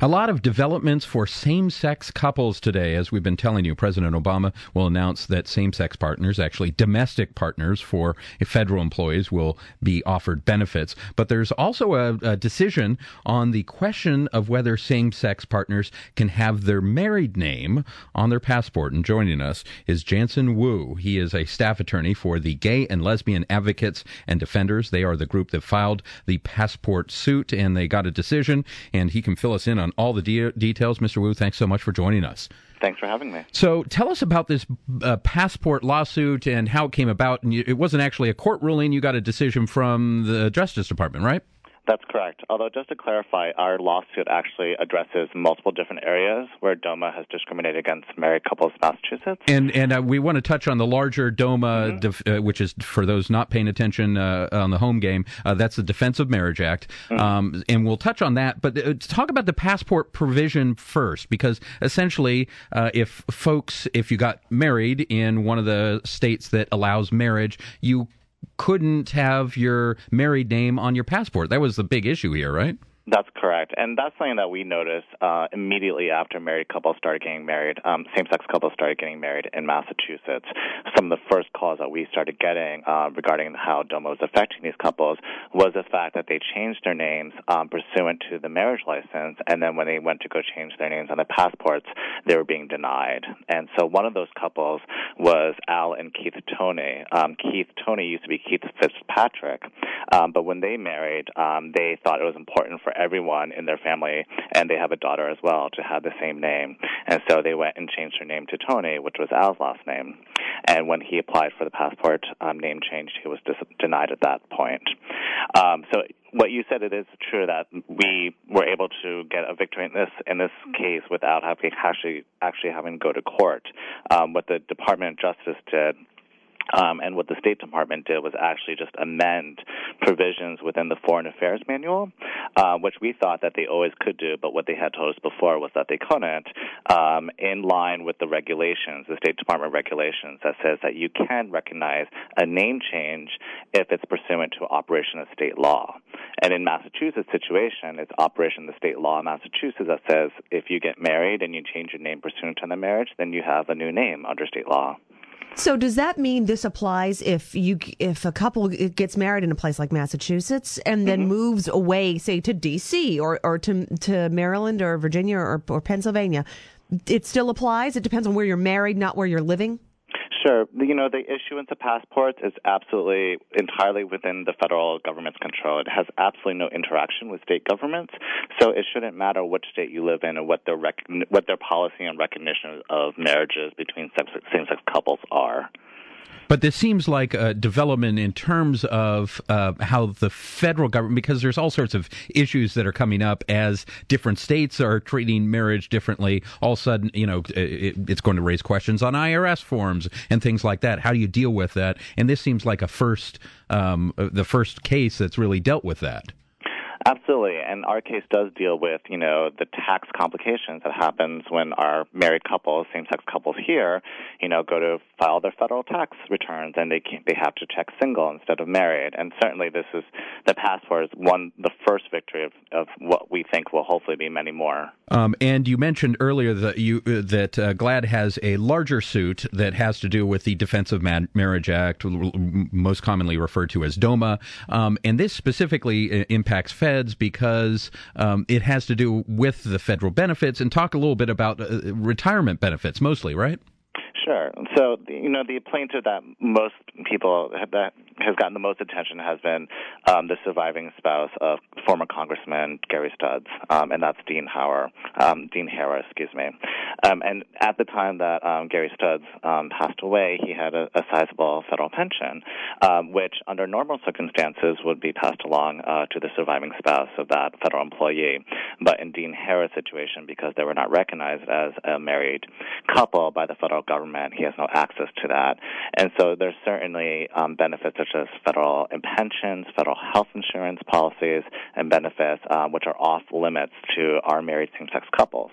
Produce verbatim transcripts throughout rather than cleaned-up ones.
A lot of developments for same-sex couples today. As we've been telling you, President Obama will announce that same-sex partners, actually domestic partners for federal employees, will be offered benefits. But there's also a, a decision on the question of whether same-sex partners can have their married name on their passport. And joining us is Jansen Wu. He is a staff attorney for the Gay and Lesbian Advocates and Defenders. They are the group that filed the passport suit, and they got a decision, and he can fill us in on all the de- details. Mister Wu, thanks so much for joining us. Thanks for having me. So tell us about this uh, passport lawsuit and how it came about. And you, it wasn't actually a court ruling. You got a decision from the Justice Department, right? That's correct. Although, just to clarify, our lawsuit actually addresses multiple different areas where DOMA has discriminated against married couples in Massachusetts. And and uh, we want to touch on the larger DOMA, mm-hmm. def, uh, which is, for those not paying attention uh, on the home game, uh, that's the Defense of Marriage Act. Mm-hmm. Um, and we'll touch on that. But uh, talk about the passport provision first, because essentially, uh, if folks, if you got married in one of the states that allows marriage, you couldn't have your married name on your passport. That was the big issue here, right? That's correct. And that's something that we noticed uh, immediately after married couples started getting married, um, same-sex couples started getting married in Massachusetts. Some of the first calls that we started getting uh, regarding how DOMA was affecting these couples was the fact that they changed their names um, pursuant to the marriage license, and then when they went to go change their names on their passports, they were being denied. And so one of those couples was Al and Keith Toney. Um, Keith Toney used to be Keith Fitzpatrick, um, but when they married, um, they thought it was important for everyone in their family, and they have a daughter as well, to have the same name. And so they went and changed her name to Toney, which was Al's last name. And when he applied for the passport um, name change, he was dis- denied at that point. Um, so what you said, it is true that we were able to get a victory in this in this case without having actually actually having to go to court. Um, what the Department of Justice did Um, and what the State Department did was actually just amend provisions within the Foreign Affairs Manual, uh, which we thought that they always could do, but what they had told us before was that they couldn't, um, in line with the regulations, the State Department regulations, that says that you can recognize a name change if it's pursuant to operation of state law. And in Massachusetts' situation, it's operation of the state law in Massachusetts that says if you get married and you change your name pursuant to the marriage, then you have a new name under state law. So does that mean this applies if you if a couple gets married in a place like Massachusetts and then mm-hmm. moves away, say, to D C or, or to to Maryland or Virginia or, or Pennsylvania? It still applies? It depends on where you're married, not where you're living? Sure. You know, the issuance of passports is absolutely entirely within the federal government's control. It has absolutely no interaction with state governments, so it shouldn't matter which state you live in and what their rec- what their policy and recognition of marriages between same-sex couples are. But this seems like a development in terms of uh, how the federal government, because there's all sorts of issues that are coming up as different states are treating marriage differently. All of a sudden, you know, it, it's going to raise questions on I R S forms and things like that. How do you deal with that? And this seems like a first, um, the first case that's really dealt with that. Absolutely, and our case does deal with, you know, the tax complications that happens when our married couples, same-sex couples here, you know, go to file their federal tax returns, and they can't, they have to check single instead of married. And certainly, this is the passport is one the first victory of, of what we think will hopefully be many more. Um, and you mentioned earlier that you uh, that uh, GLAAD has a larger suit that has to do with the Defense of Man- Marriage Act, most commonly referred to as DOMA, um, and this specifically uh, impacts feds because um, it has to do with the federal benefits. And talk a little bit about uh, retirement benefits, mostly, right? Sure. So, you know, the plaintiff that most people have, that has gotten the most attention has been um, the surviving spouse of former Congressman Gary Studs, um, and that's Dean Hauer, um, Dean Harris, excuse me. Um, and at the time that um, Gary Studs um, passed away, he had a, a sizable federal pension, um, which under normal circumstances would be passed along uh, to the surviving spouse of that federal employee. But in Dean Harris' situation, because they were not recognized as a married couple by the federal government, he has no access to that. And so there's certainly um, benefits such as federal pensions, federal health insurance policies, and benefits uh, which are off limits to our married same-sex couples.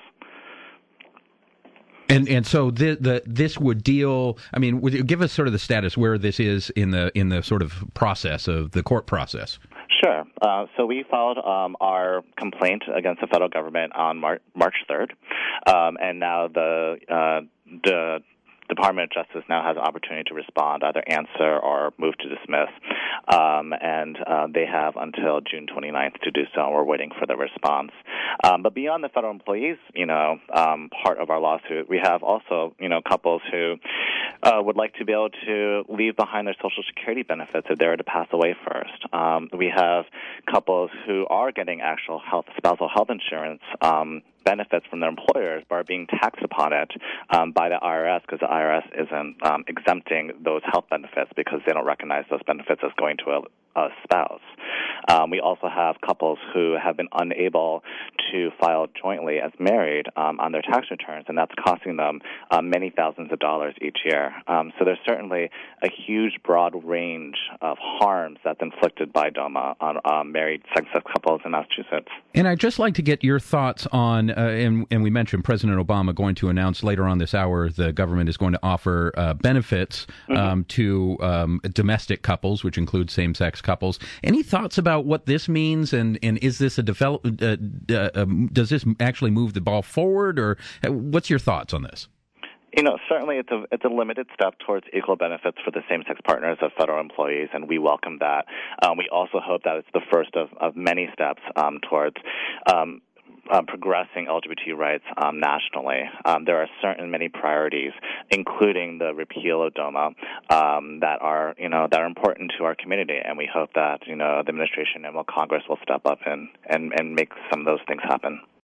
And and so the, the this would deal. I mean, would you give us sort of the status where this is in the in the sort of process of the court process? Sure. Uh, so we filed um, our complaint against the federal government on Mar- March third, um, and now the uh, the Department of Justice now has an opportunity to respond, either answer or move to dismiss, um, and uh, they have until June twenty-ninth to do so, and we're waiting for the response. Um, but beyond the federal employees, you know, um, part of our lawsuit, we have also, you know, couples who uh, would like to be able to leave behind their Social Security benefits if they were to pass away first. Um, we have couples who are getting actual health, spousal health insurance um, benefits from their employers but are being taxed upon it um, by the I R S because the I R S isn't um, exempting those health benefits because they don't recognize those benefits as going to a a spouse. Um, we also have couples who have been unable to file jointly as married um, on their tax returns, and that's costing them uh, many thousands of dollars each year. Um, so there's certainly a huge, broad range of harms that's inflicted by DOMA on um, married same-sex couples in Massachusetts. And I'd just like to get your thoughts on, uh, and, and we mentioned President Obama going to announce later on this hour the government is going to offer uh, benefits um, mm-hmm. to um, domestic couples, which include same-sex couples. Any thoughts about what this means, and, and is this a develop? Uh, uh, um, does this actually move the ball forward, or what's your thoughts on this? You know, certainly it's a it's a limited step towards equal benefits for the same-sex partners of federal employees, and we welcome that. Um, we also hope that it's the first of, of many steps um, towards um, Uh, progressing L G B T rights um, nationally. Um, there are certain many priorities, including the repeal of DOMA, um, that are you know that are important to our community, and we hope that you know the administration and well, Congress will step up and, and, and make some of those things happen.